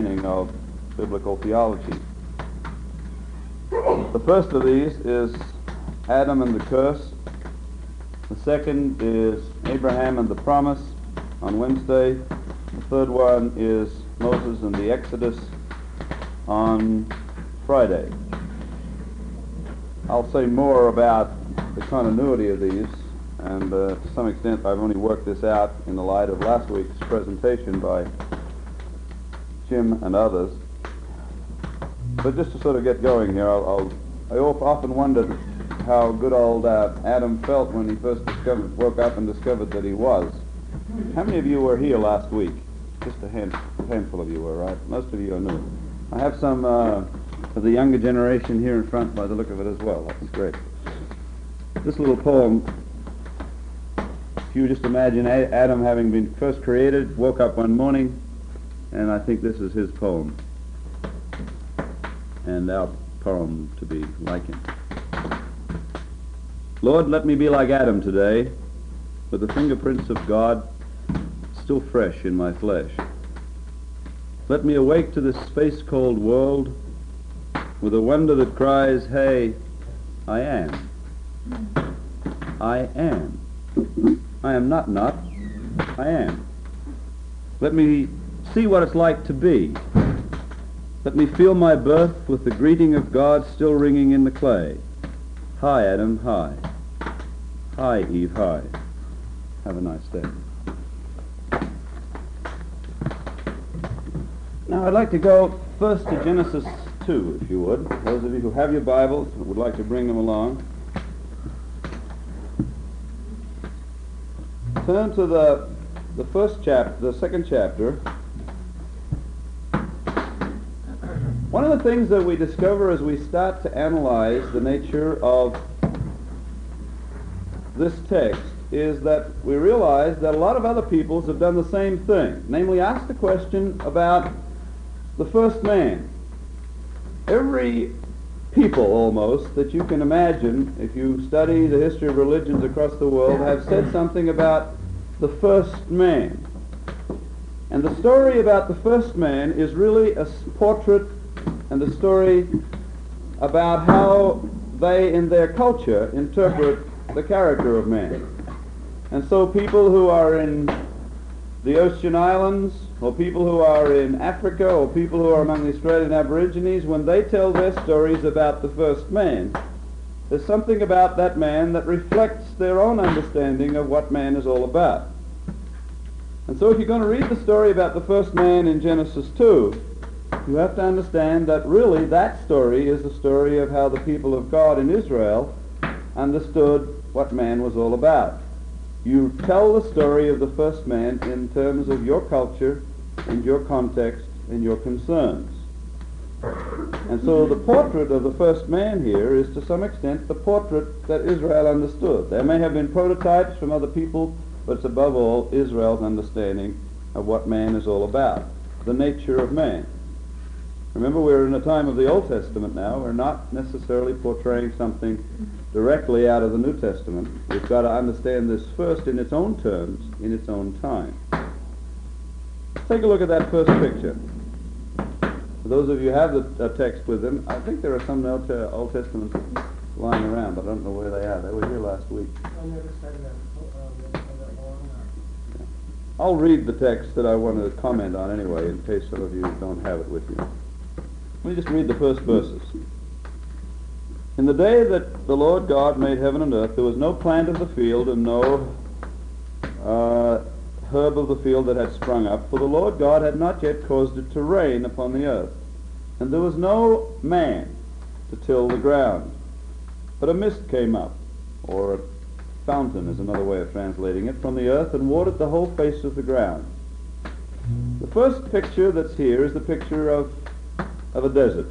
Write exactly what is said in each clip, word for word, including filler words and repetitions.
understanding of biblical theology. The first of these is Adam and the curse. The second is Abraham and the promise on Wednesday. The third one is Moses and the Exodus on Friday. I'll say more about the continuity of these, and uh, to some extent I've only worked this out in the light of last week's presentation by Jim and others. But just to sort of get going here, I'll, I'll, I often wondered how good old uh, Adam felt when he first discovered, woke up and discovered that he was. How many of you were here last week? Just a, hand, a handful of you were, right? Most of you are new. I have some uh, of the younger generation here in front by the look of it as well. That's great. This little poem, if you just imagine a- Adam having been first created, woke up one morning, and I think this is his poem, and our poem to be like him. Lord, let me be like Adam today, with the fingerprints of God still fresh in my flesh. Let me awake to this space-cold world with a wonder that cries, hey, I am. I am. I am not not. I am. Let me see what it's like to be. Let me feel my birth with the greeting of God still ringing in the clay. Hi, Adam, hi. Hi, Eve, hi. Have a nice day. Now, I'd like to go first to Genesis two, if you would. Those of you who have your Bibles and would like to bring them along. Turn to the, the first chapter, the second chapter. One of the things that we discover as we start to analyze the nature of this text is that we realize that a lot of other peoples have done the same thing, namely asked the question about the first man. Every people almost that you can imagine, if you study the history of religions across the world, have said something about the first man. And the story about the first man is really a portrait and a story about how they in their culture interpret the character of man. And so people who are in the Ocean Islands, or people who are in Africa, or people who are among the Australian Aborigines, when they tell their stories about the first man, there's something about that man that reflects their own understanding of what man is all about. And so if you're going to read the story about the first man in Genesis two, you have to understand that really that story is the story of how the people of God in Israel understood what man was all about. You tell the story of the first man in terms of your culture and your context and your concerns. And so the portrait of the first man here is to some extent the portrait that Israel understood. There may have been prototypes from other people, but it's above all Israel's understanding of what man is all about, the nature of man. Remember, we're in a time of the Old Testament now. We're not necessarily portraying something directly out of the New Testament. We've got to understand this first in its own terms, in its own time. Take a look at that first picture. For those of you who have the uh, text with them, I think there are some Old, uh, Old Testaments lying around, but I don't know where they are. They were here last week. I'll read the text that I want to comment on anyway, in case some of you don't have it with you. Let me just read the first verses. In the day that the Lord God made heaven and earth, there was no plant of the field and no uh, herb of the field that had sprung up, for the Lord God had not yet caused it to rain upon the earth. And there was no man to till the ground. But a mist came up, or a fountain is another way of translating it, from the earth and watered the whole face of the ground. The first picture that's here is the picture of, of a desert.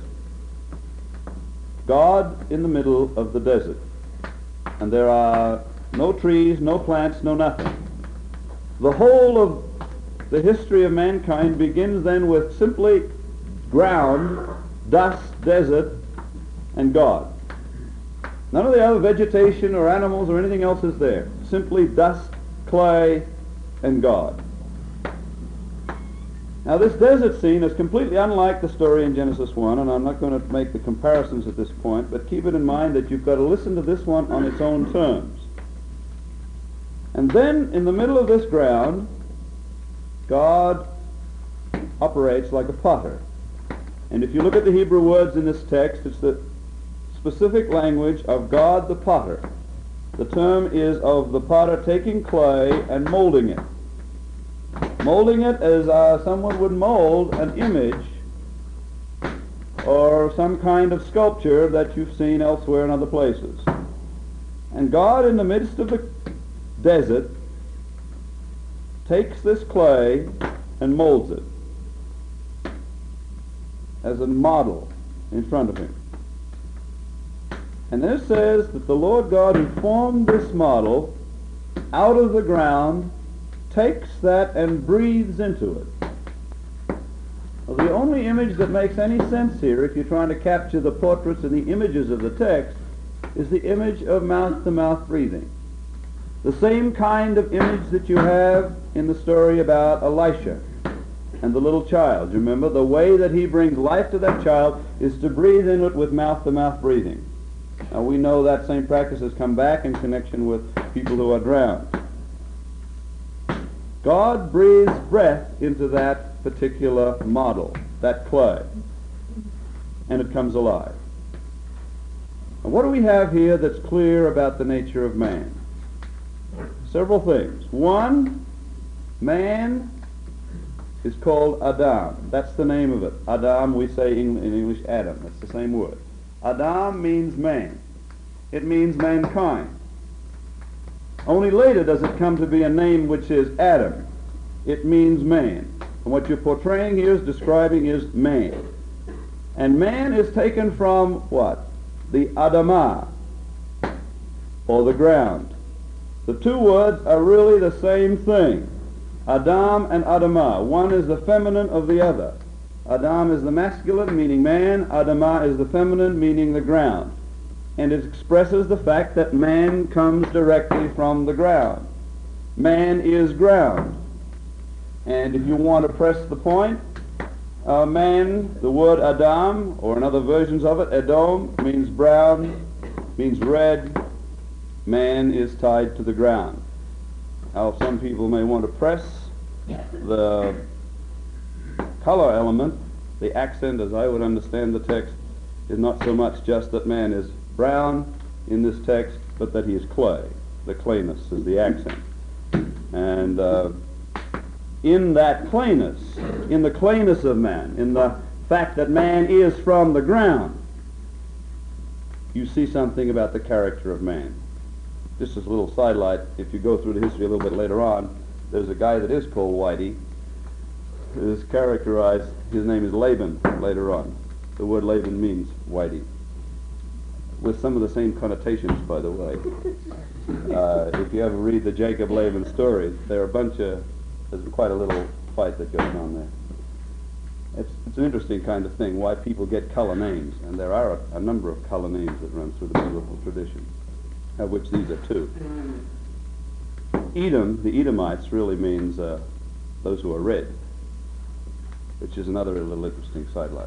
God in the middle of the desert. And there are no trees, no plants, no nothing. The whole of the history of mankind begins then with simply ground, dust, desert, and God. None of the other vegetation or animals or anything else is there. Simply dust, clay, and God. Now this desert scene is completely unlike the story in Genesis one, and I'm not going to make the comparisons at this point, but keep it in mind that you've got to listen to this one on its own terms. And then in the middle of this ground, God operates like a potter. And if you look at the Hebrew words in this text, it's the specific language of God the potter. The term is of the potter taking clay and molding it. Molding it as uh, someone would mold an image or some kind of sculpture that you've seen elsewhere in other places. And God, in the midst of the desert, takes this clay and molds it as a model in front of him. And then it says that the Lord God, who formed this model out of the ground, takes that and breathes into it. Well, the only image that makes any sense here, if you're trying to capture the portraits and the images of the text, is the image of mouth-to-mouth breathing. The same kind of image that you have in the story about Elisha and the little child. You remember, the way that he brings life to that child is to breathe in it with mouth-to-mouth breathing. Now we know that same practice has come back in connection with people who are drowned. God breathes breath into that particular model, that clay, and it comes alive. And what do we have here that's clear about the nature of man? Several things. One, man is called Adam. That's the name of it. Adam, we say in, in English Adam. That's the same word. Adam means man. It means mankind. Only later does it come to be a name which is Adam. It means man. And what you're portraying here is describing is man. And man is taken from what? The Adamah, or the ground. The two words are really the same thing. Adam and Adamah. One is the feminine of the other. Adam is the masculine, meaning man. Adamah is the feminine, meaning the ground. And it expresses the fact that man comes directly from the ground. Man is ground. And if you want to press the point, uh, man, the word Adam, or in other versions of it, Edom, means brown, means red. Man is tied to the ground. Now, some people may want to press the color element. The accent, as I would understand the text, is not so much just that man is brown in this text, but that he is clay. The clayness is the accent. And uh, in that clayness, in the clayness of man, in the fact that man is from the ground, you see something about the character of man. Just as a little sidelight, if you go through the history a little bit later on, there's a guy that is called Whitey, who is characterized, his name is Laban later on. The word Laban means Whitey, with some of the same connotations, by the way. Uh, if you ever read the Jacob Laban story, there are a bunch of, there's quite a little fight that goes on there. It's, it's an interesting kind of thing, why people get color names, and there are a, a number of color names that run through the biblical tradition, of which these are two. Edom, the Edomites, really means uh, those who are red, which is another little interesting sidelight.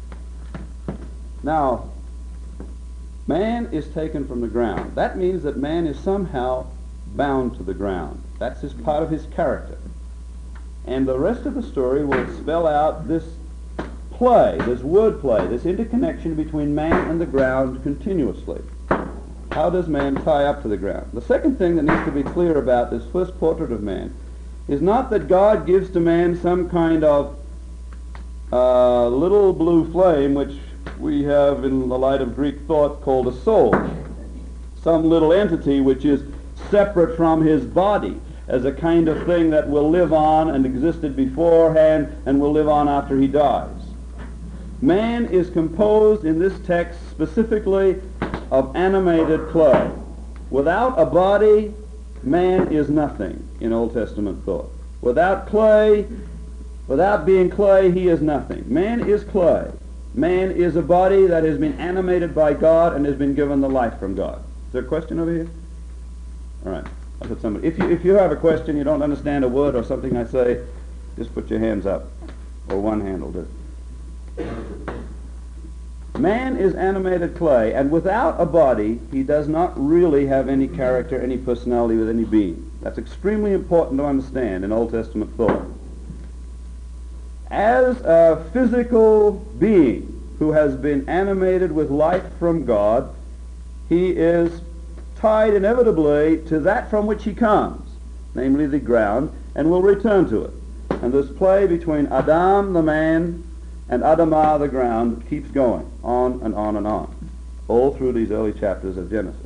Now, man is taken from the ground. That means that man is somehow bound to the ground. That's his part of his character. And the rest of the story will spell out this play, this word play, this interconnection between man and the ground continuously. How does man tie up to the ground? The second thing that needs to be clear about this first portrait of man is not that God gives to man some kind of uh, little blue flame, which we have in the light of Greek thought called a soul. Some little entity which is separate from his body as a kind of thing that will live on and existed beforehand and will live on after he dies. Man is composed in this text specifically of animated clay. Without a body, man is nothing in Old Testament thought. Without clay, without being clay, he is nothing. Man is clay. Man is a body that has been animated by God and has been given the life from God. Is there a question over here? All right. I'll put somebody. If you, if you have a question, you don't understand a word or something I say, just put your hands up. or one-handled it. Man is animated clay, and without a body, he does not really have any character, any personality with any being. That's extremely important to understand in Old Testament thought. As a physical being who has been animated with life from God, he is tied inevitably to that from which he comes, namely the ground, and will return to it. And this play between Adam, the man, and Adamah, the ground, keeps going on and on and on, all through these early chapters of Genesis.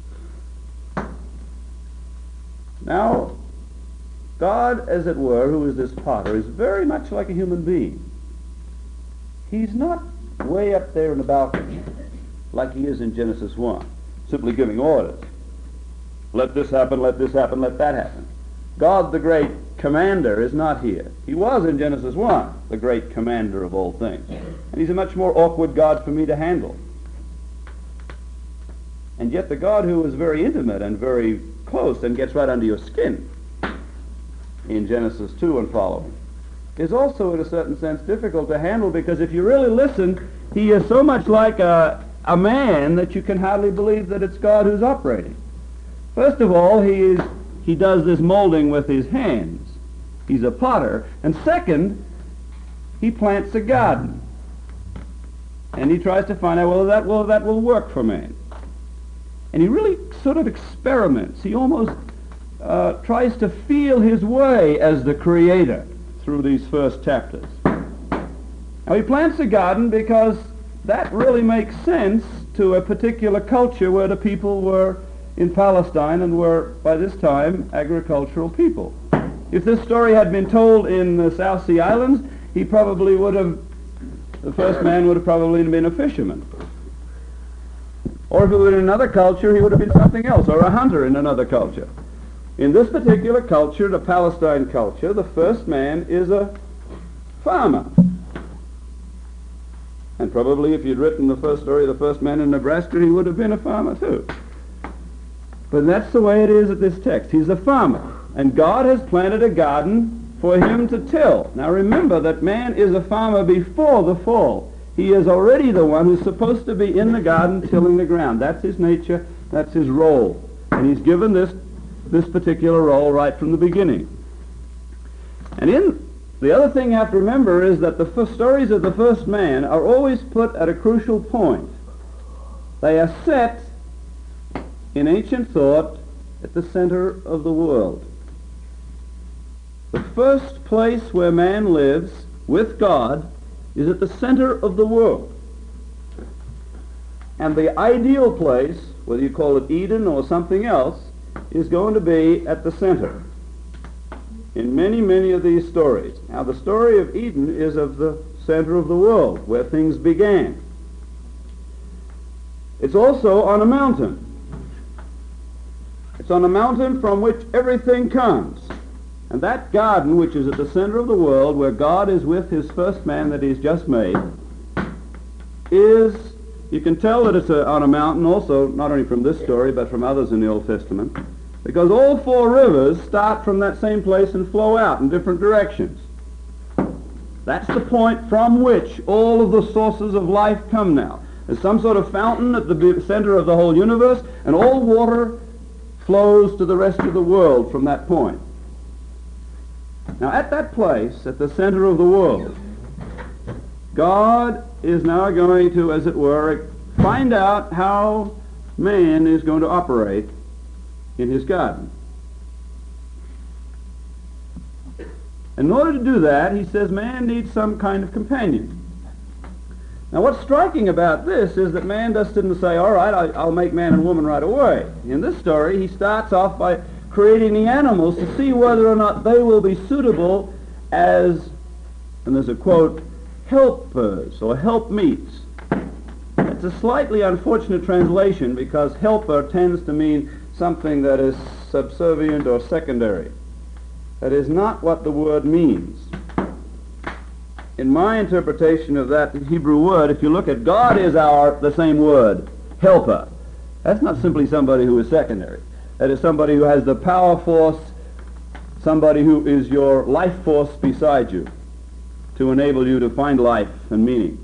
Now, God, as it were, who is this potter, is very much like a human being. He's not way up there in the balcony like he is in Genesis one, simply giving orders. Let this happen, let this happen, let that happen. God, the great commander, is not here. He was in Genesis one, the great commander of all things. And he's a much more awkward God for me to handle. And yet the God who is very intimate and very close and gets right under your skin in Genesis two and following is also in a certain sense difficult to handle, because if you really listen, he is so much like a, a man that you can hardly believe that it's God who's operating. First of all, he is he does this molding with his hands. He's a potter. And second, he plants a garden. And he tries to find out whether that will, that will work for man. And he really sort of experiments. He almost uh, tries to feel his way as the creator through these first chapters. Now he plants a garden because that really makes sense to a particular culture where the people were in Palestine and were, by this time, agricultural people. If this story had been told in the South Sea Islands, he probably would have, the first man would have probably been a fisherman. Or if it were in another culture, he would have been something else, or a hunter in another culture. In this particular culture, the Palestine culture, the first man is a farmer. And probably if you'd written the first story of the first man in Nebraska, he would have been a farmer too. But that's the way it is at this text. He's a farmer. And God has planted a garden for him to till. Now remember that man is a farmer before the fall. He is already the one who's supposed to be in the garden tilling the ground. That's his nature. That's his role. And he's given this, this particular role right from the beginning. And in the other thing you have to remember is that the first stories of the first man are always put at a crucial point. They are set in ancient thought at the center of the world. The first place where man lives with God is at the center of the world. And the ideal place, whether you call it Eden or something else, is going to be at the center in many, many of these stories. Now the story of Eden is of the center of the world, where things began. It's also on a mountain. It's on a mountain from which everything comes. And that garden, which is at the center of the world, where God is with his first man that he's just made, is, you can tell that it's a, on a mountain also, not only from this story, but from others in the Old Testament, because all four rivers start from that same place and flow out in different directions. That's the point from which all of the sources of life come now. There's some sort of fountain at the center of the whole universe, and all water flows to the rest of the world from that point. Now at that place, at the center of the world, God is now going to, as it were, find out how man is going to operate in his garden. In order to do that, he says man needs some kind of companion. Now what's striking about this is that man just didn't say, all right, I, I'll make man and woman right away. In this story, he starts off by creating the animals to see whether or not they will be suitable as, and there's a quote, helpers or helpmeets. It's a slightly unfortunate translation because helper tends to mean something that is subservient or secondary. That is not what the word means. In my interpretation of that Hebrew word, if you look at God is our, the same word, helper. That's not simply somebody who is secondary. That is somebody who has the power force, somebody who is your life force beside you. to enable you to find life and meaning.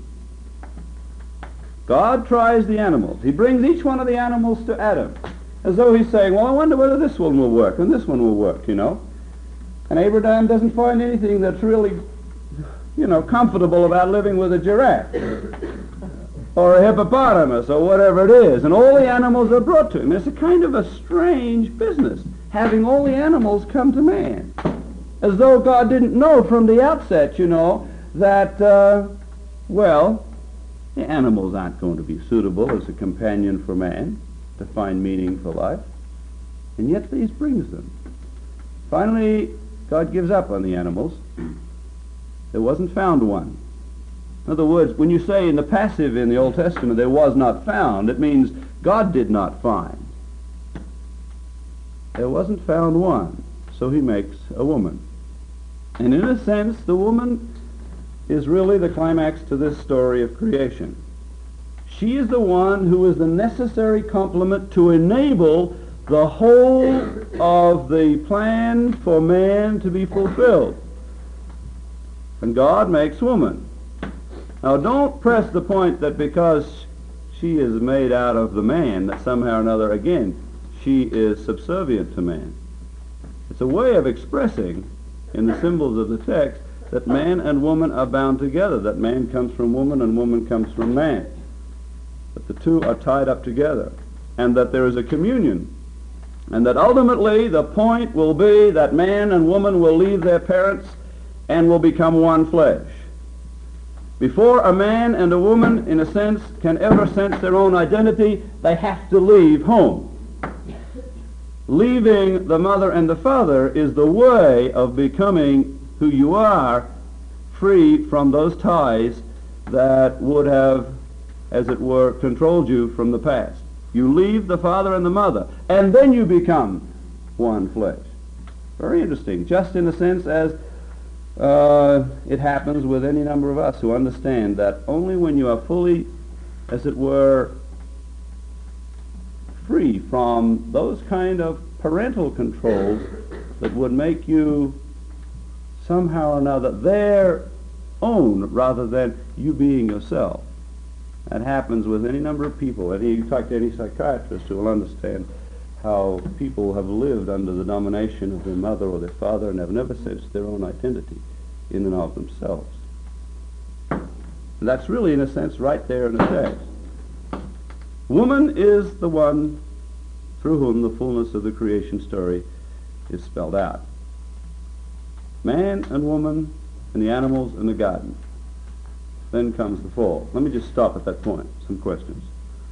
God tries the animals. He brings each one of the animals to Adam, as though he's saying, well, I wonder whether this one will work and this one will work, you know. And Abraham doesn't find anything that's really, you know, comfortable about living with a giraffe or a hippopotamus or whatever it is. And all the animals are brought to him. It's a kind of a strange business, having all the animals come to man. As though God didn't know from the outset, you know, that, uh, well, the animals aren't going to be suitable as a companion for man to find meaning for life. And yet he brings them. Finally, God gives up on the animals. There wasn't found one. In other words, when you say in the passive in the Old Testament, there was not found, it means God did not find. There wasn't found one, so he makes a woman. And in a sense, the woman is really the climax to this story of creation. She is the one who is the necessary complement to enable the whole of the plan for man to be fulfilled. And God makes woman. Now don't press the point that because she is made out of the man, that somehow or another, again, she is subservient to man. It's a way of expressing in the symbols of the text that man and woman are bound together, that man comes from woman and woman comes from man, that the two are tied up together, and that there is a communion, and that ultimately the point will be that man and woman will leave their parents and will become one flesh. Before a man and a woman, in a sense, can ever sense their own identity, they have to leave home. Leaving the mother and the father is the way of becoming who you are, free from those ties that would have, as it were, controlled you from the past. You leave the father and the mother, and then you become one flesh. Very interesting, just in the sense as uh, it happens with any number of us who understand that only when you are fully, as it were, free from those kind of parental controls that would make you somehow or another their own rather than you being yourself. That happens with any number of people. And you talk to any psychiatrist who will understand how people have lived under the domination of their mother or their father and have never sensed their own identity in and of themselves. And that's really, in a sense, right there in the text. Woman is the one through whom the fullness of the creation story is spelled out. Man and woman and the animals in the garden. Then comes the fall. Let me just stop at that point. Some questions.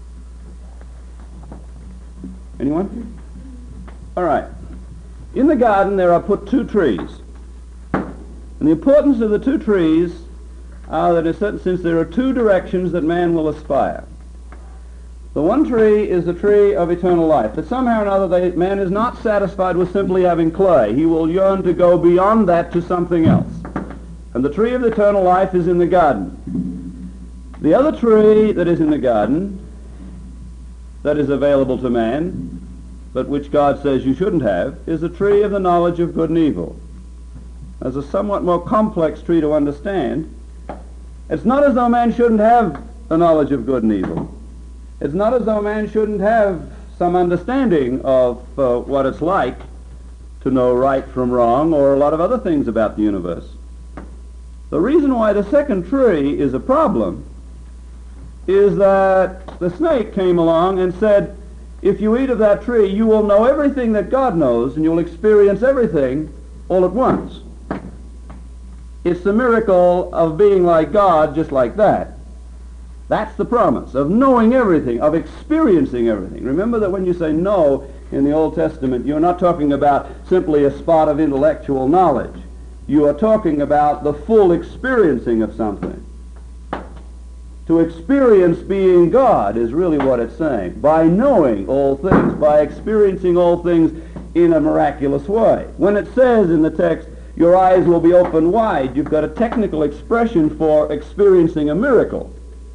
Anyone? All right. In the garden there are put two trees. And the importance of the two trees are that in a certain sense there are two directions that man will aspire. The one tree is the tree of eternal life. That somehow or another they, man is not satisfied with simply having clay. He will yearn to go beyond that to something else. And the tree of eternal life is in the garden. The other tree that is in the garden, that is available to man, but which God says you shouldn't have, is the tree of the knowledge of good and evil. As a somewhat more complex tree to understand, it's not as though man shouldn't have the knowledge of good and evil. It's not as though man shouldn't have some understanding of uh, what it's like to know right from wrong or a lot of other things about the universe. The reason why the second tree is a problem is that the snake came along and said, if you eat of that tree, you will know everything that God knows and you'll experience everything all at once. It's the miracle of being like God just like that. That's the promise, of knowing everything, of experiencing everything. Remember that when you say know in the Old Testament, you're not talking about simply a spot of intellectual knowledge. You are talking about the full experiencing of something. To experience being God is really what it's saying. By knowing all things, by experiencing all things in a miraculous way. When it says in the text, your eyes will be open wide, you've got a technical expression for experiencing a miracle.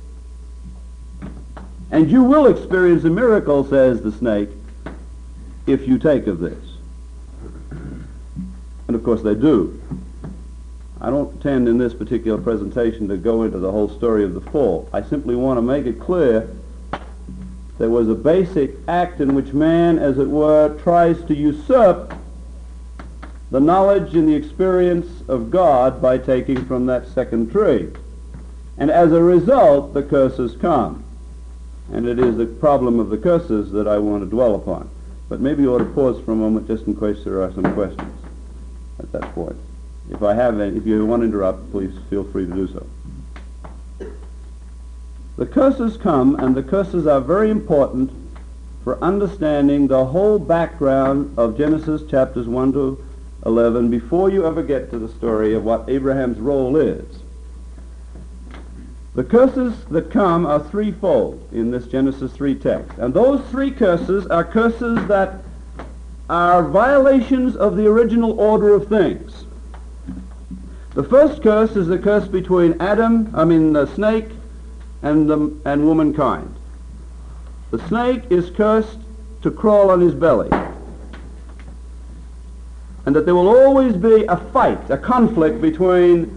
And you will experience a miracle, says the snake, if you take of this. And of course they do. I don't intend in this particular presentation to go into the whole story of the fall. I simply want to make it clear there was a basic act in which man, as it were, tries to usurp the knowledge and the experience of God by taking from that second tree. And as a result, the curses come. And it is the problem of the curses that I want to dwell upon. But maybe you ought to pause for a moment just in case there are some questions at that point. If I have any, if you want to interrupt, please feel free to do so. The curses come, and the curses are very important for understanding the whole background of Genesis chapters one to eleven before you ever get to the story of what Abraham's role is. The curses that come are threefold in this Genesis three text. And those three curses are curses that are violations of the original order of things. The first curse is the curse between Adam, I mean the snake, and, the, and womankind. The snake is cursed to crawl on his belly. And that there will always be a fight, a conflict between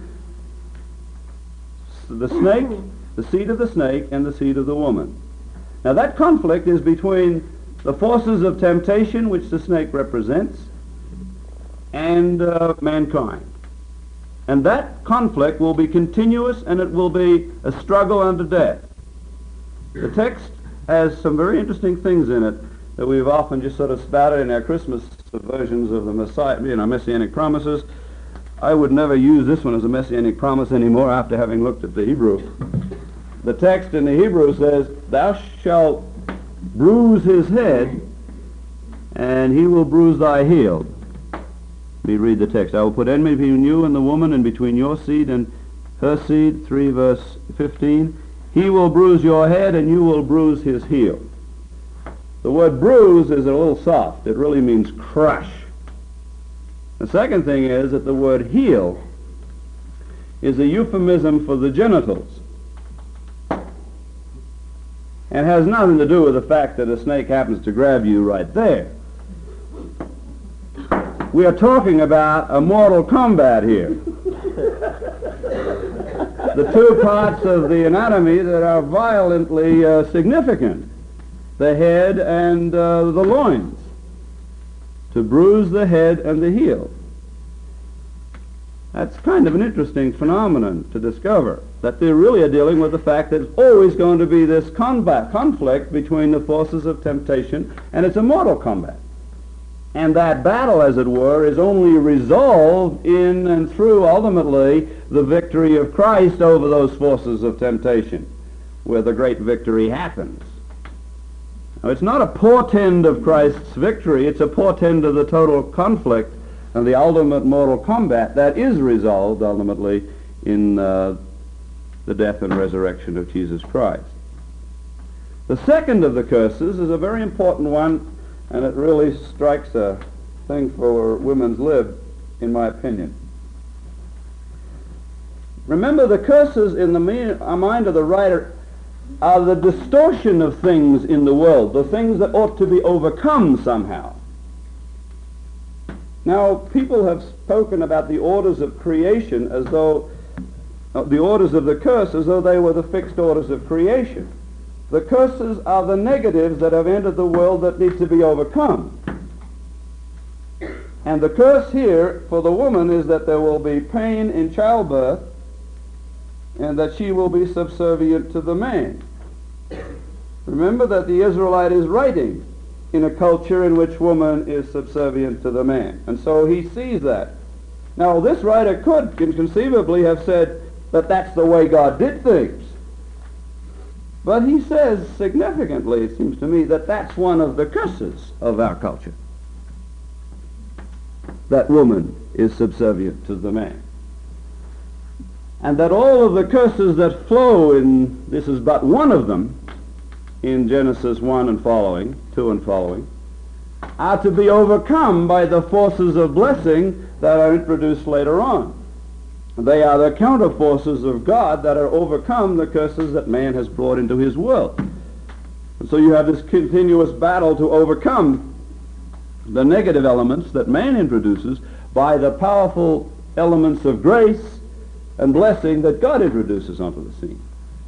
the snake, the seed of the snake, and the seed of the woman. Now that conflict is between the forces of temptation, which the snake represents, and uh, mankind. And that conflict will be continuous, and it will be a struggle unto death. The text has some very interesting things in it that we've often just sort of spouted in our Christmas versions of the Messiah, you know, Messianic promises. I would never use this one as a Messianic promise anymore after having looked at the Hebrew. The text in the Hebrew says, "Thou shalt bruise his head, and he will bruise thy heel." Let me read the text. "I will put enmity between you and the woman, and between your seed and her seed," three verse fifteen. "He will bruise your head, and you will bruise his heel." The word bruise is a little soft. It really means crush. The second thing is that the word heel is a euphemism for the genitals. And has nothing to do with the fact that a snake happens to grab you right there. We are talking about a mortal combat here. The two parts of the anatomy that are violently uh, significant, the head and uh, the loins. To bruise the head and the heel. That's kind of an interesting phenomenon to discover, that they really are dealing with the fact that it's always going to be this combat, conflict between the forces of temptation, and it's a mortal combat. And that battle, as it were, is only resolved in and through, ultimately, the victory of Christ over those forces of temptation, where the great victory happens. Now, it's not a portend of Christ's victory, it's a portend of the total conflict and the ultimate mortal combat that is resolved ultimately in uh, the death and resurrection of Jesus Christ. The second of the curses is a very important one, and it really strikes a thing for women's lib, in my opinion. Remember, the curses in the mind of the writer are the distortion of things in the world, the things that ought to be overcome somehow. Now, people have spoken about the orders of creation as though, uh, the orders of the curse as though they were the fixed orders of creation. The curses are the negatives that have entered the world that need to be overcome. And the curse here for the woman is that there will be pain in childbirth, and that she will be subservient to the man. Remember that the Israelite is writing in a culture in which woman is subservient to the man. And so he sees that. Now, this writer could conceivably have said that that's the way God did things. But he says significantly, it seems to me, that that's one of the curses of our culture. That woman is subservient to the man. And that all of the curses that flow in, this is but one of them, in Genesis one and following, two and following, are to be overcome by the forces of blessing that are introduced later on. They are the counter forces of God that are overcome the curses that man has brought into his world. And so you have this continuous battle to overcome the negative elements that man introduces by the powerful elements of grace and blessing that God introduces onto the scene.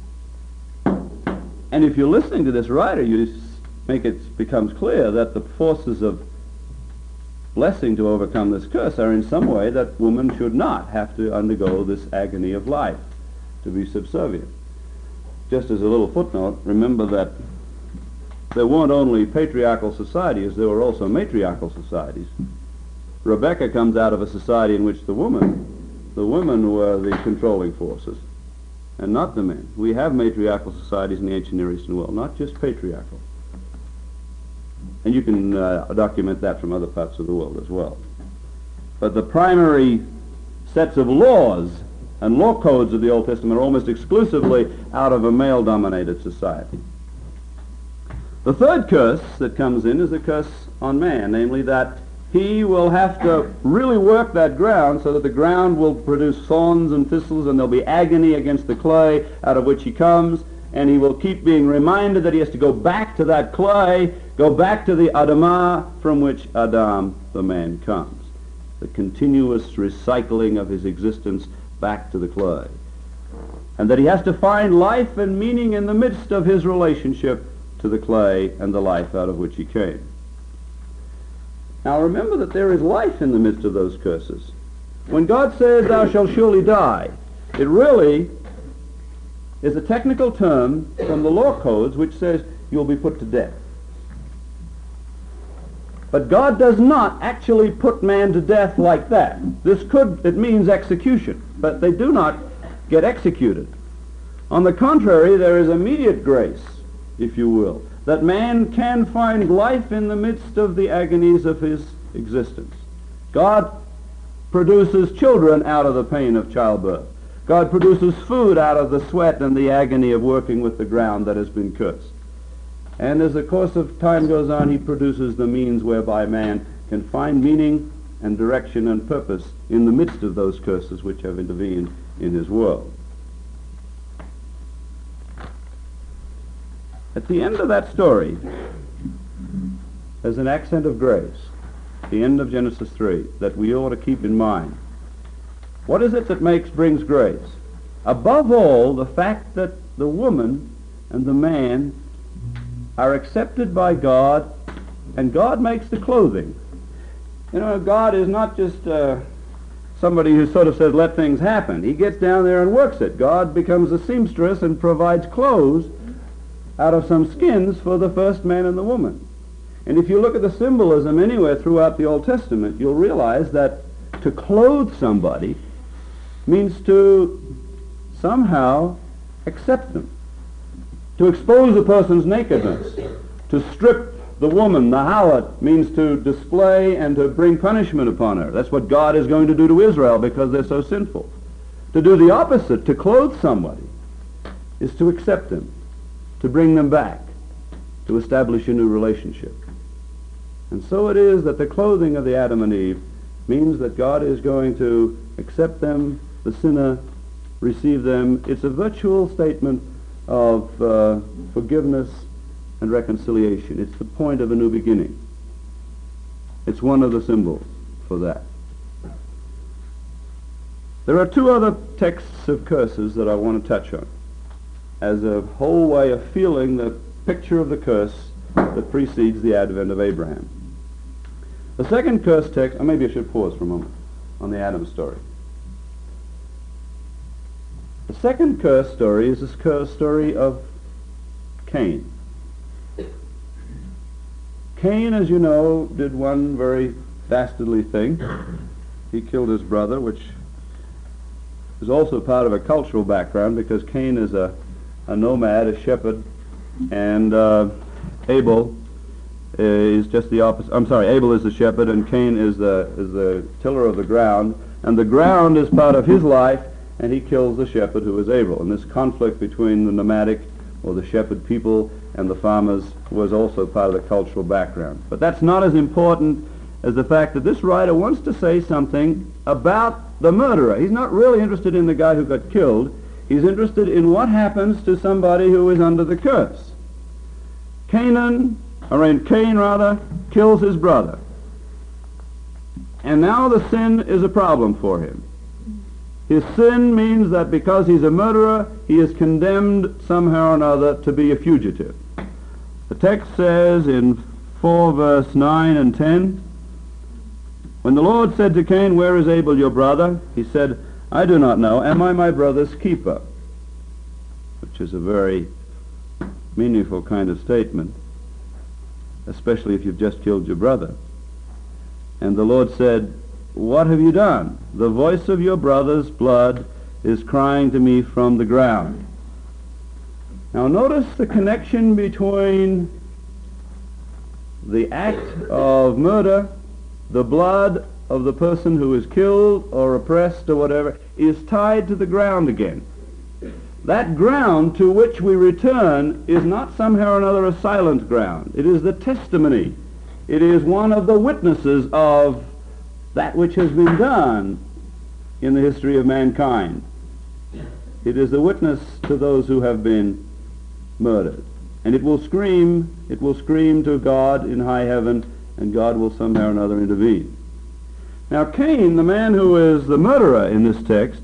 And if you're listening to this writer, you s- make it becomes clear that the forces of blessing to overcome this curse are in some way that woman should not have to undergo this agony of life, to be subservient. Just as a little footnote, remember that there weren't only patriarchal societies, there were also matriarchal societies. Rebecca comes out of a society in which the woman, the women were the controlling forces, and not the men. We have matriarchal societies in the ancient Near Eastern world, not just patriarchal. And you can uh, document that from other parts of the world as well. But the primary sets of laws and law codes of the Old Testament are almost exclusively out of a male-dominated society. The third curse that comes in is the curse on man, namely that he will have to really work that ground so that the ground will produce thorns and thistles, and there'll be agony against the clay out of which he comes, and he will keep being reminded that he has to go back to that clay, go back to the Adamah from which Adam, the man, comes. The continuous recycling of his existence back to the clay. And that he has to find life and meaning in the midst of his relationship to the clay and the life out of which he came. Now remember that there is life in the midst of those curses. When God says, "Thou shalt surely die," it really is a technical term from the law codes which says you'll be put to death. But God does not actually put man to death like that. This could, it means execution, but they do not get executed. On the contrary, there is immediate grace, if you will, that man can find life in the midst of the agonies of his existence. God produces children out of the pain of childbirth. God produces food out of the sweat and the agony of working with the ground that has been cursed. And as the course of time goes on, he produces the means whereby man can find meaning and direction and purpose in the midst of those curses which have intervened in his world. At the end of that story, there's an accent of grace, the end of Genesis three, that we ought to keep in mind. What is it that makes, brings grace? Above all, the fact that the woman and the man are accepted by God, and God makes the clothing. You know, God is not just uh, somebody who sort of says, let things happen. He gets down there and works it. God becomes a seamstress and provides clothes out of some skins for the first man and the woman. And if you look at the symbolism anywhere throughout the Old Testament, you'll realize that to clothe somebody means to somehow accept them. To expose a person's nakedness. To strip the woman, the harlot, means to display and to bring punishment upon her. That's what God is going to do to Israel because they're so sinful. To do the opposite, to clothe somebody, is to accept them, to bring them back, to establish a new relationship. And so it is that the clothing of the Adam and Eve means that God is going to accept them, the sinner, receive them. It's a virtual statement of uh, forgiveness and reconciliation. It's the point of a new beginning. It's one of the symbols for that. There are two other texts of curses that I want to touch on as a whole way of feeling the picture of the curse that precedes the advent of Abraham. The second curse text, or maybe I should pause for a moment on the Adam story. The second curse story is this curse story of Cain. Cain, as you know, did one very dastardly thing. He killed his brother, which is also part of a cultural background because Cain is a, a nomad, a shepherd, and uh, Abel is just the opposite. I'm sorry, Abel is the shepherd and Cain is the, is the tiller of the ground, and the ground is part of his life, and he kills the shepherd who is Abel. And this conflict between the nomadic or the shepherd people and the farmers was also part of the cultural background. But that's not as important as the fact that this writer wants to say something about the murderer. He's not really interested in the guy who got killed. He's interested in what happens to somebody who is under the curse. Canaan, or in Cain rather, kills his brother. And now the sin is a problem for him. His sin means that because he's a murderer, he is condemned somehow or another to be a fugitive. The text says in four verse nine and ten, when the Lord said to Cain, "Where is Abel your brother?" he said, "I do not know. Am I my brother's keeper?" Which is a very meaningful kind of statement, especially if you've just killed your brother. And the Lord said, "What have you done? The voice of your brother's blood is crying to me from the ground." Now notice the connection between the act of murder, the blood of the person who is killed or oppressed or whatever, is tied to the ground again. That ground to which we return is not somehow or another a silent ground. It is the testimony. It is one of the witnesses of that which has been done in the history of mankind. It is the witness to those who have been murdered. And it will scream, it will scream to God in high heaven, and God will somehow or another intervene. Now Cain, the man who is the murderer in this text,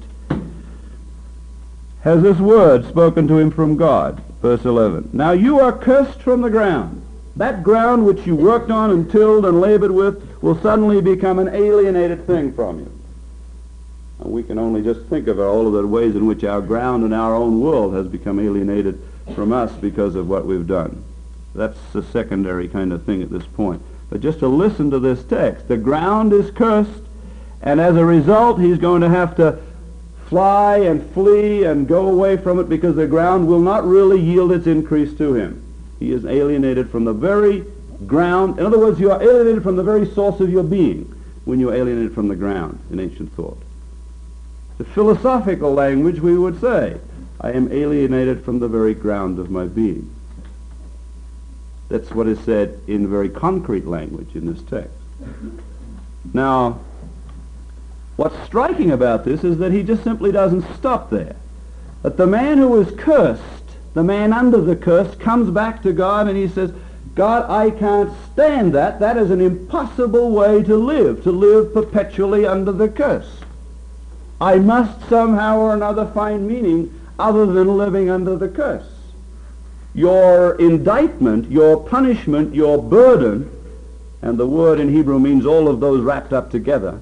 has this word spoken to him from God. Verse eleven. "Now you are cursed from the ground. That ground which you worked on and tilled and labored with will suddenly become an alienated thing from you." And we can only just think of all of the ways in which our ground and our own world has become alienated from us because of what we've done. That's a secondary kind of thing at this point. But just to listen to this text, the ground is cursed, and as a result he's going to have to fly and flee and go away from it because the ground will not really yield its increase to him. He is alienated from the very ground. In other words, you are alienated from the very source of your being when you are alienated from the ground in ancient thought. The philosophical language, we would say, I am alienated from the very ground of my being. That's what is said in very concrete language in this text. Now, what's striking about this is that he just simply doesn't stop there. That the man who is cursed, the man under the curse, comes back to God and he says, "God, I can't stand that. That is an impossible way to live, to live perpetually under the curse. I must somehow or another find meaning other than living under the curse. Your indictment, your punishment, your burden," and the word in Hebrew means all of those wrapped up together,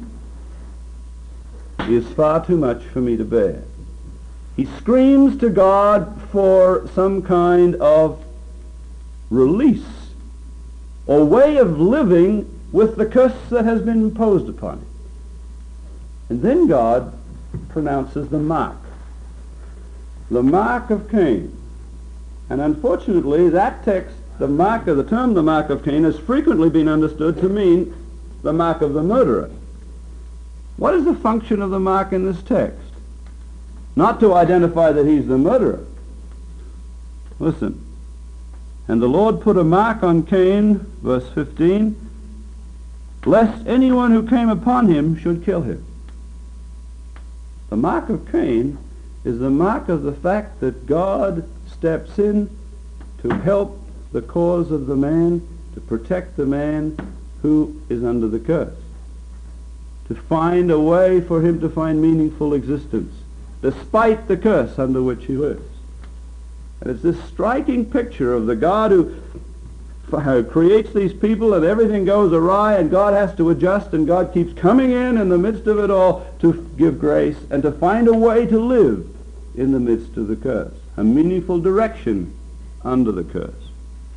"is far too much for me to bear." He screams to God for some kind of release or way of living with the curse that has been imposed upon him. And then God pronounces the mark, the mark of Cain. And unfortunately, that text, the mark of the term, the mark of Cain, has frequently been understood to mean the mark of the murderer. What is the function of the mark in this text? Not to identify that he's the murderer. Listen. "And the Lord put a mark on Cain," verse fifteen, "lest anyone who came upon him should kill him." The mark of Cain is the mark of the fact that God steps in to help the cause of the man, to protect the man who is under the curse, to find a way for him to find meaningful existence, despite the curse under which he lives. And it's this striking picture of the God who, who creates these people and everything goes awry and God has to adjust and God keeps coming in in the midst of it all to give grace and to find a way to live in the midst of the curse, a meaningful direction under the curse.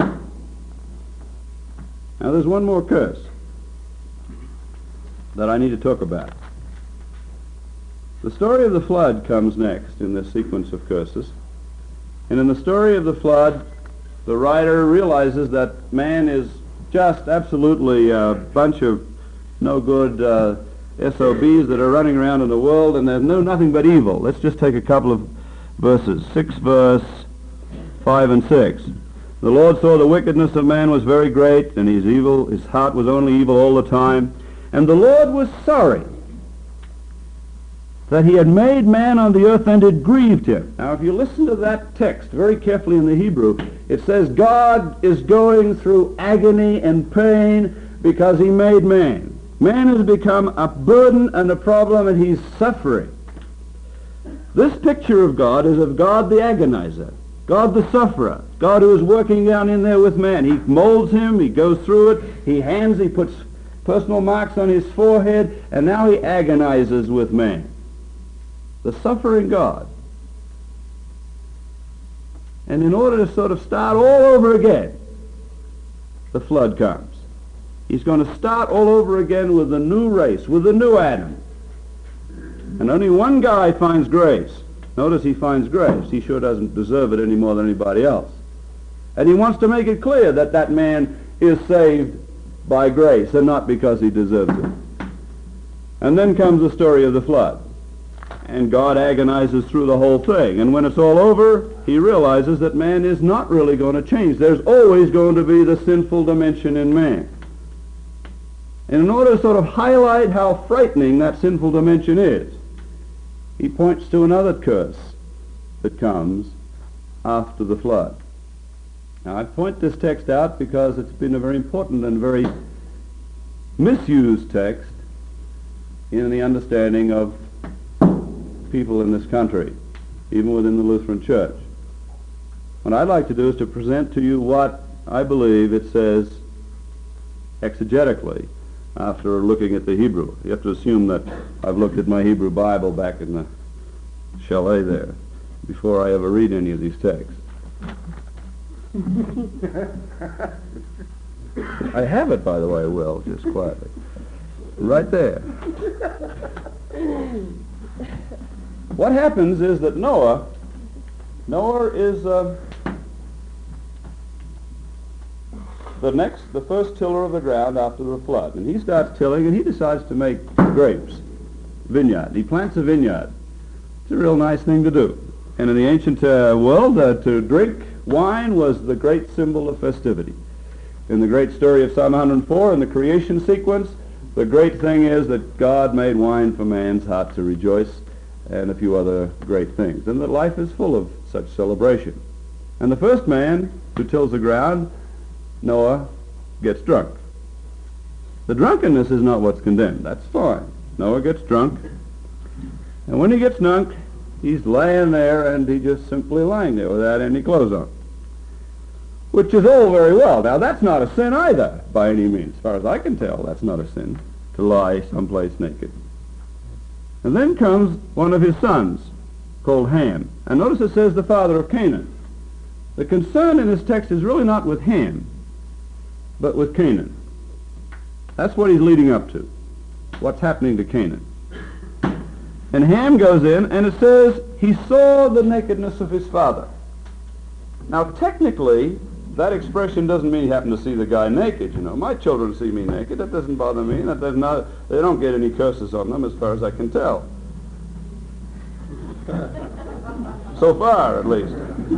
Now there's one more curse that I need to talk about. The story of the flood comes next in this sequence of curses. And in the story of the flood, the writer realizes that man is just absolutely a bunch of no good uh, S O Bs that are running around in the world and they know nothing but evil. Let's just take a couple of verses. Six verse five and six. "The Lord saw the wickedness of man was very great, and his evil, his heart was only evil all the time. And the Lord was sorry that he had made man on the earth, and it grieved him." Now if you listen to that text very carefully in the Hebrew, it says God is going through agony and pain because he made man. Man has become a burden and a problem, and he's suffering. This picture of God is of God the agonizer, God the sufferer, God who is working down in there with man. He molds him, he goes through it, he hands, he puts personal marks on his forehead, and now he agonizes with man. The suffering God. And in order to sort of start all over again, the flood comes. He's going to start all over again with a new race, with a new Adam. And only one guy finds grace. Notice he finds grace. He sure doesn't deserve it any more than anybody else. And he wants to make it clear that that man is saved by grace and not because he deserves it. And then comes the story of the flood. And God agonizes through the whole thing. And when it's all over, he realizes that man is not really going to change. There's always going to be the sinful dimension in man. And in order to sort of highlight how frightening that sinful dimension is, he points to another curse that comes after the flood. Now, I point this text out because it's been a very important and very misused text in the understanding of people in this country, even within the Lutheran Church. What I'd like to do is to present to you what I believe it says exegetically after looking at the Hebrew. You have to assume that I've looked at my Hebrew Bible back in the chalet there before I ever read any of these texts. I have it, by the way, Will, just quietly. Right there. What happens is that Noah, Noah is uh, the next, the first tiller of the ground after the flood. And he starts tilling and he decides to make grapes, vineyard. He plants a vineyard. It's a real nice thing to do. And in the ancient uh, world, uh, to drink wine was the great symbol of festivity. In the great story of Psalm one hundred four, in the creation sequence, the great thing is that God made wine for man's heart to rejoice, and a few other great things. And that life is full of such celebration. And the first man who tills the ground, Noah, gets drunk. The drunkenness is not what's condemned. That's fine. Noah gets drunk. And when he gets drunk, he's laying there and he's just simply lying there without any clothes on. Which is all very well. Now that's not a sin either, by any means. As far as I can tell, that's not a sin, to lie someplace naked. And then comes one of his sons, called Ham. And notice it says the father of Canaan. The concern in this text is really not with Ham, but with Canaan. That's what he's leading up to. What's happening to Canaan. And Ham goes in, and it says he saw the nakedness of his father. Now, technically, that expression doesn't mean he happened to see the guy naked. You know, my children see me naked. That doesn't bother me. That does not. They don't get any curses on them, as far as I can tell. So far, at least.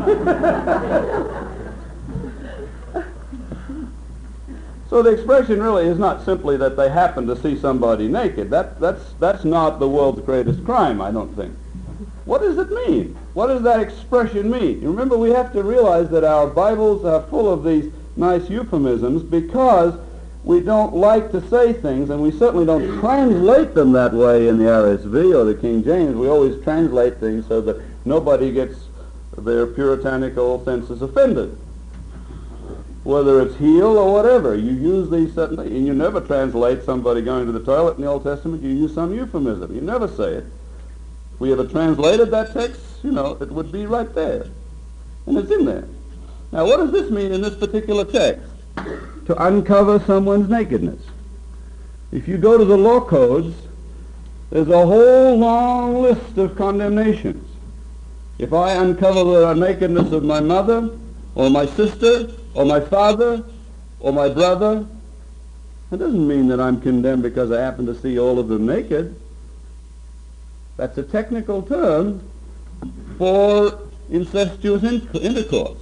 So the expression really is not simply that they happen to see somebody naked. That, that's, that's not the world's greatest crime, I don't think. What does it mean? What does that expression mean? You remember, we have to realize that our Bibles are full of these nice euphemisms because we don't like to say things, and we certainly don't translate them that way in the R S V or the King James. We always translate things so that nobody gets their puritanical senses offended. Whether it's heal or whatever, you use these certain things, and you never translate somebody going to the toilet in the Old Testament. You use some euphemism. You never say it. If we ever translated that text, you know, it would be right there. And it's in there. Now, what does this mean in this particular text? To uncover someone's nakedness. If you go to the law codes, there's a whole long list of condemnations. If I uncover the nakedness of my mother, or my sister, or my father, or my brother, that doesn't mean that I'm condemned because I happen to see all of them naked. That's a technical term for incestuous in- intercourse.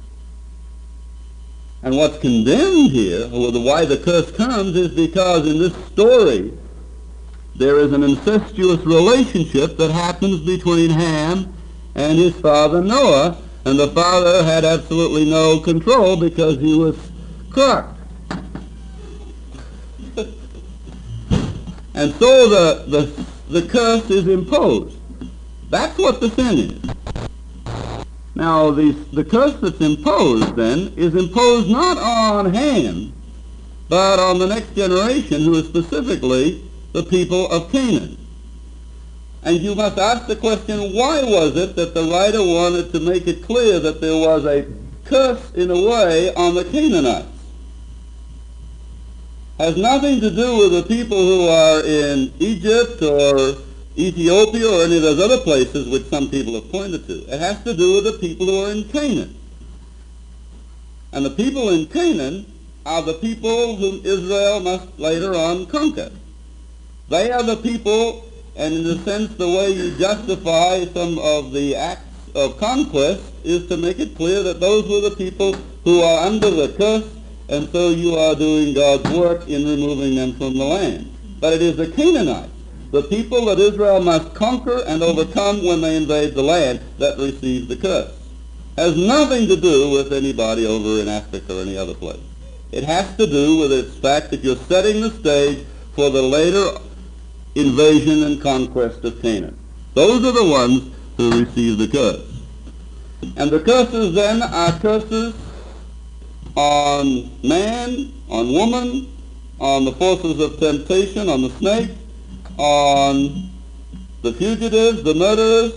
And what's condemned here, or the, why the curse comes, is because in this story there is an incestuous relationship that happens between Ham and his father Noah, and the father had absolutely no control because he was crocked. And so the, the, the curse is imposed. That's what the sin is. Now, the, the curse that's imposed, then, is imposed not on Ham, but on the next generation, who is specifically the people of Canaan. And you must ask the question, why was it that the writer wanted to make it clear that there was a curse, in a way, on the Canaanites? Has nothing to do with the people who are in Egypt or Ethiopia or any of those other places which some people have pointed to. It has to do with the people who are in Canaan. And the people in Canaan are the people whom Israel must later on conquer. They are the people, and in a sense the way you justify some of the acts of conquest is to make it clear that those were the people who are under the curse, and so you are doing God's work in removing them from the land. But it is the Canaanites, the people that Israel must conquer and overcome when they invade the land, that receive the curse. Has nothing to do with anybody over in Africa or any other place. It has to do with its fact that you're setting the stage for the later invasion and conquest of Canaan. Those are the ones who receive the curse. And the curses then are curses on man, on woman, on the forces of temptation, on the snake, on the fugitives, the murderers,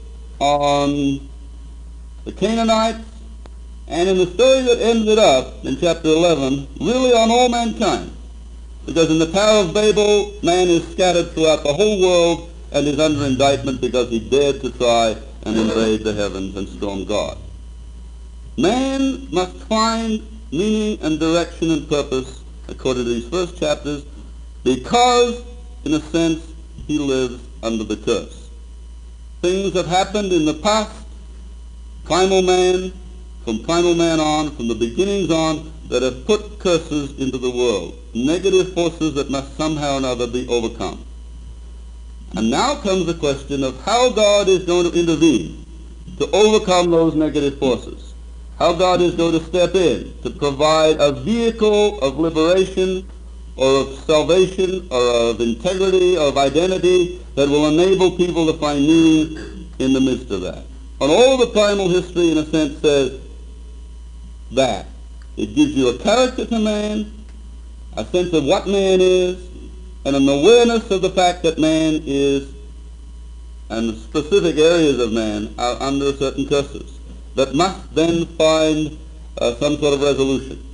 on the Canaanites, and in the story that ends it up in chapter eleven, really on all mankind. Because in the Tower of Babel, man is scattered throughout the whole world and is under indictment because he dared to try and invade the heavens and storm God. Man must find meaning and direction and purpose, according to these first chapters, because, in a sense, he lives under the curse. Things have happened in the past, primal man, from primal man on, from the beginnings on, that have put curses into the world, negative forces that must somehow or another be overcome. And now comes the question of how God is going to intervene to overcome those negative forces. How God is going to step in to provide a vehicle of liberation or of salvation or of integrity or of identity that will enable people to find meaning in the midst of that. And all the primal history, in a sense, says that. It gives you a character to man, a sense of what man is, and an awareness of the fact that man is, and specific areas of man are under certain curses that must then find uh, some sort of resolution.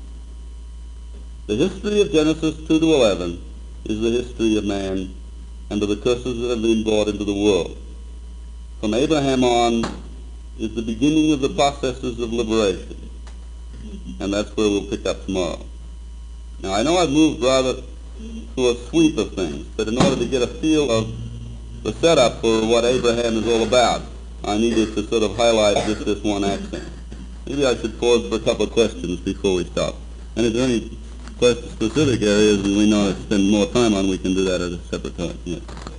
The history of Genesis two to eleven is the history of man and of the curses that have been brought into the world. From Abraham on is the beginning of the processes of liberation. And that's where we'll pick up tomorrow. Now, I know I've moved rather to a sweep of things, but in order to get a feel of the setup for what Abraham is all about, I needed to sort of highlight just this one accent. Maybe I should pause for a couple of questions before we stop. And if there are any specific areas we want to spend more time on, we can do that at a separate time. Yes.